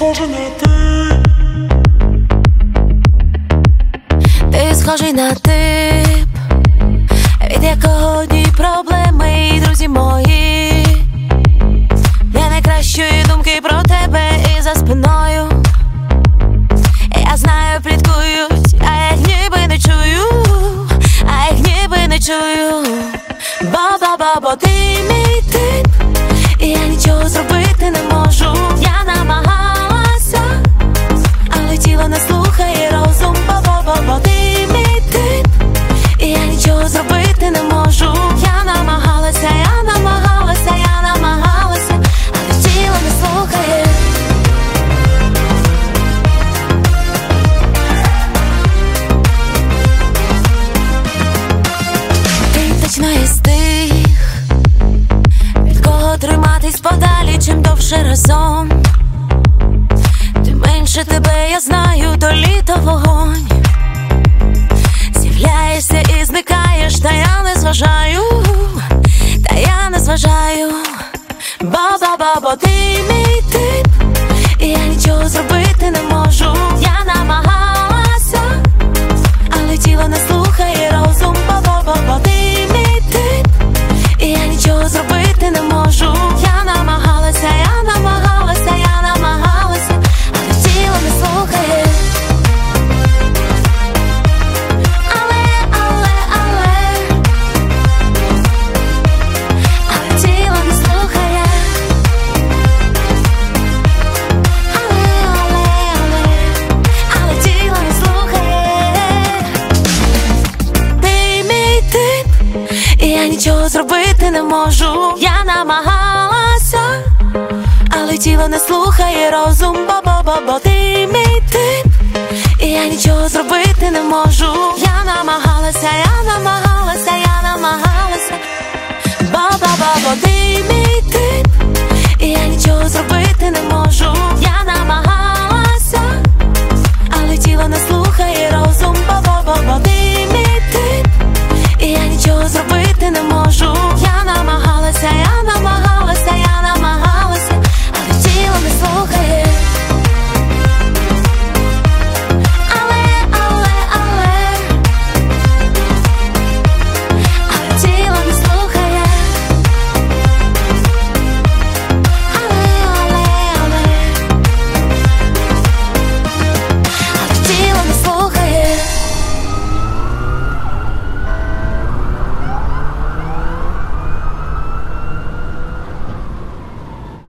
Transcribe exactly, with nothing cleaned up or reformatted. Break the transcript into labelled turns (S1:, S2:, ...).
S1: схожий на ти.
S2: Ти схожий на тип, від якого одні проблеми, і друзі мої. Не найкращої думки про тебе і за спиною. Я знаю, пліткують, а я ніби не чую, а я ніби не чую. Ба-ба-ба-бо, ти мій тип, і я нічого зробити не можу. Я намагалася, але тіло не слухає розум. Ба-ба-ба-бо, ти мій тип, і я нічого зробити не можу. Я намагалася, я намагалася, я намагалася, але тіло не слухає. Ти точно із тих, від кого триматись подалі, чим довше разом. Тим менше тебе я знаю, то літо вогонь. З'являєшся і зникаєш, та я не зважаю, та я не зважаю. Ба-ба-ба-бо, ти мій тип, і я нічого зробити не можу. Я намагалася, але тіло не слухає розум. Ба-ба-ба-бо, ти мій тип, і я нічого зробити не можу. Я намагалася, я намагалася, я намагалася, але тіло не слухає. Але, але, але, але тіло не слухає. Але, але, але, але тіло не слухає. Ти мій тип, і я нічого зробити не можу. Я намагалася, але тіло не слухає розум. Ба-ба-ба-бо, ти мій тип, і я нічого зробити не можу. Я намагалася, я намагалася, я намагалася. Ба-ба-ба-бо, ти мій тип, і я нічого зробити не можу. Я намагалася, але тіло не слухає розум. Ба-ба-ба-бо, ти мій тип, і я нічого зробити не можу.